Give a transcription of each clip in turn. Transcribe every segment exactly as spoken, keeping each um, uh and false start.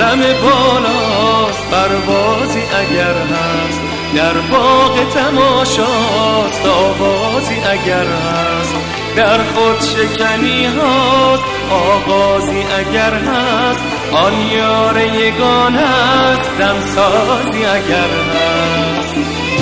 عالم بالاست پروازی اگر هست، در باغ تماشاست آوازی اگر هست، در خود شکنی هاست آغازی اگر هست، آن یار یگانه است دمسازی اگر هست.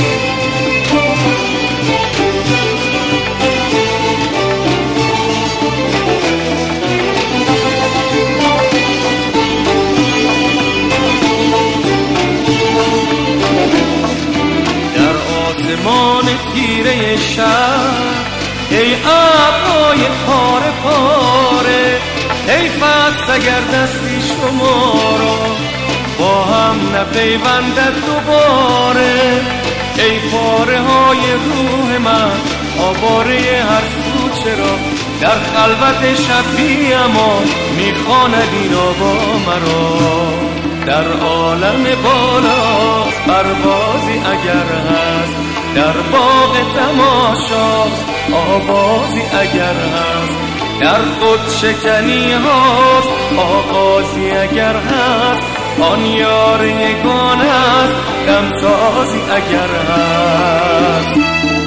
آسمان تیره شب ای ابرهای پاره پاره، حیف است اگر دستی شما را با هم نپیوندد دوباره، ای پاره های روح من آواره هر سو چرا در خلوت شب بی امان میخواند این آوا مرا، در عالم بالا پروازی اگر هست، در باغ تماشاست آوازی اگر هست، در خود شکنی هاست آغازی اگر هست، آن یار یگانه است دمسازی اگر هست.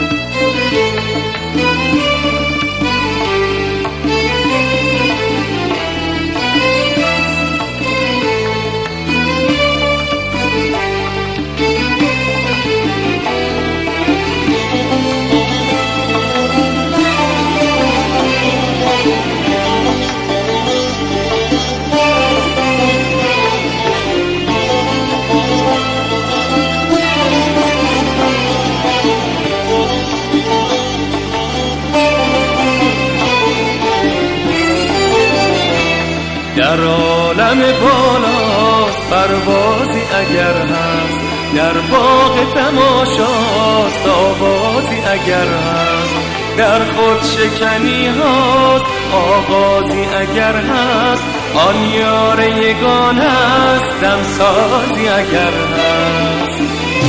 در عالم بالاست پروازی اگر هست، در باغ تماشاست آوازی اگر هست، در خود شکنی هاست آغازی اگر هست، آن یار یگانه است دمسازی اگر هست.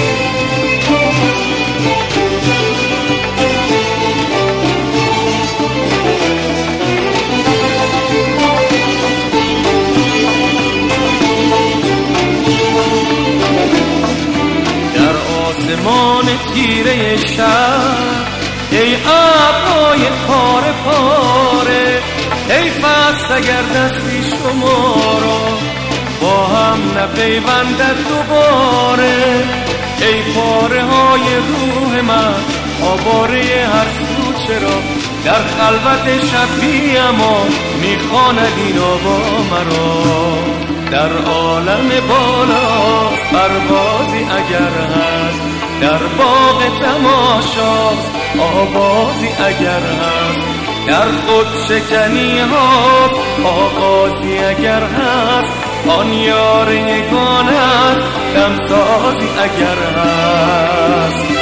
آسمان تیره شب ای ابرهای پاره پاره، حیف است اگر دستی شما را با هم نپیوندد دوباره، ای پاره های روح من آواره هر سو چرا در خلوت شب بی امان میخواند این آوا مرا، در عالم بالا پروازی اگر هست، در باغ تماشاست آوازی اگر هست، در خود شکنی هاست آغازی اگر هست، آن یار یگانه است دمسازی اگر هست.